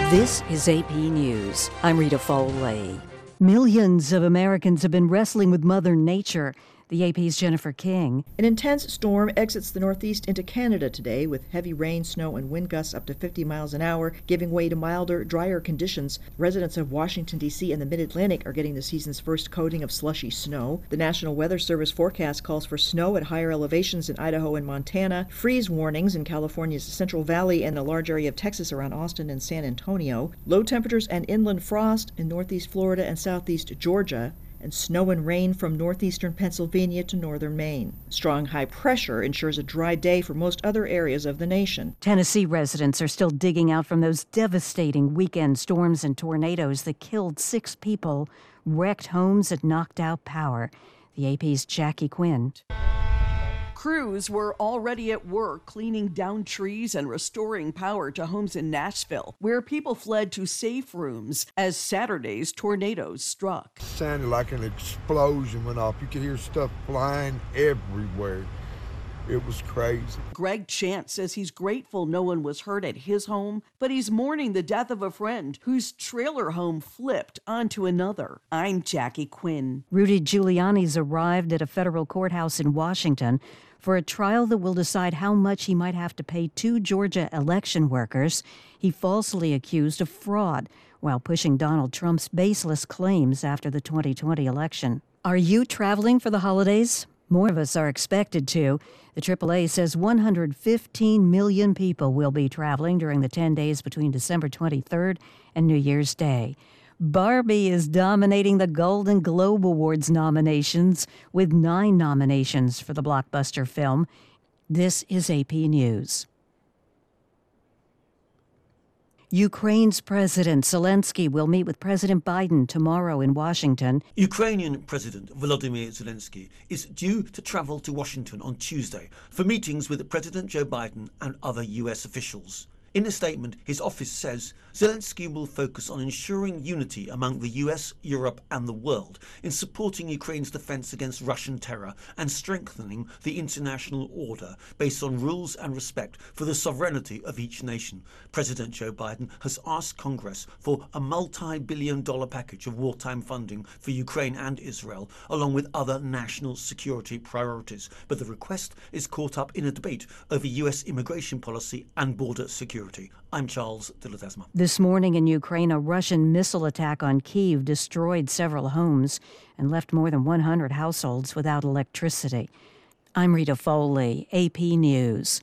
This is AP News. I'm Rita Foley. Millions of Americans have been wrestling with Mother Nature. The AP's Jennifer King. An intense storm exits the northeast into Canada today with heavy rain, snow, and wind gusts up to 50 miles an hour, giving way to milder, drier conditions. Residents of Washington, D.C. and the Mid-Atlantic are getting the season's first coating of slushy snow. The National Weather Service forecast calls for snow at higher elevations in Idaho and Montana, freeze warnings in California's Central Valley and a large area of Texas around Austin and San Antonio, low temperatures and inland frost in northeast Florida and southeast Georgia, and snow and rain from northeastern Pennsylvania to northern Maine. Strong high pressure ensures a dry day for most other areas of the nation. Tennessee residents are still digging out from those devastating weekend storms and tornadoes that killed 6 people, wrecked homes, and knocked out power. The AP's Jackie Quinn. Crews were already at work cleaning down trees and restoring power to homes in Nashville, where people fled to safe rooms as Saturday's tornadoes struck. It sounded like an explosion went off. You could hear stuff flying everywhere. It was crazy. Greg Chance says he's grateful no one was hurt at his home, but he's mourning the death of a friend whose trailer home flipped onto another. I'm Jackie Quinn. Rudy Giuliani's arrived at a federal courthouse in Washington for a trial that will decide how much he might have to pay 2 Georgia election workers he falsely accused of fraud while pushing Donald Trump's baseless claims after the 2020 election. Are you traveling for the holidays? More of us are expected to. The AAA says 115 million people will be traveling during the 10 days between December 23rd and New Year's Day. Barbie is dominating the Golden Globe Awards nominations with 9 nominations for the blockbuster film. This is AP News. Ukraine's President Zelensky will meet with President Biden tomorrow in Washington. Ukrainian President Volodymyr Zelensky is due to travel to Washington on Tuesday for meetings with President Joe Biden and other U.S. officials. In a statement, his office says Zelensky will focus on ensuring unity among the US, Europe and the world in supporting Ukraine's defense against Russian terror and strengthening the international order based on rules and respect for the sovereignty of each nation. President Joe Biden has asked Congress for a multi-billion-dollar package of wartime funding for Ukraine and Israel, along with other national security priorities. But the request is caught up in a debate over US immigration policy and border security. I'm Charles de Ledesma. This morning in Ukraine, a Russian missile attack on Kyiv destroyed several homes and left more than 100 households without electricity. I'm Rita Foley, AP News.